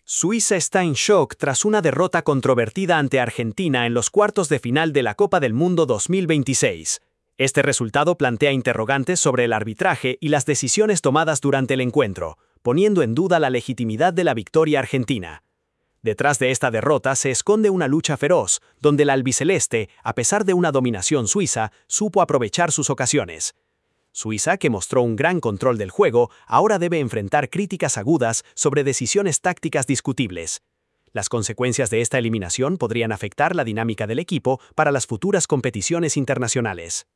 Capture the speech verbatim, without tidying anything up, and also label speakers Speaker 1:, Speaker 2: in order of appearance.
Speaker 1: Suiza está en shock tras una derrota controvertida ante Argentina en los cuartos de final de la Copa del Mundo dos mil veintiséis. Este resultado plantea interrogantes sobre el arbitraje y las decisiones tomadas durante el encuentro, poniendo en duda la legitimidad de la victoria argentina. Detrás de esta derrota se esconde una lucha feroz, donde el albiceleste, a pesar de una dominación suiza, supo aprovechar sus ocasiones. Suiza, que mostró un gran control del juego, ahora debe enfrentar críticas agudas sobre decisiones tácticas discutibles. Las consecuencias de esta eliminación podrían afectar la dinámica del equipo para las futuras competiciones internacionales.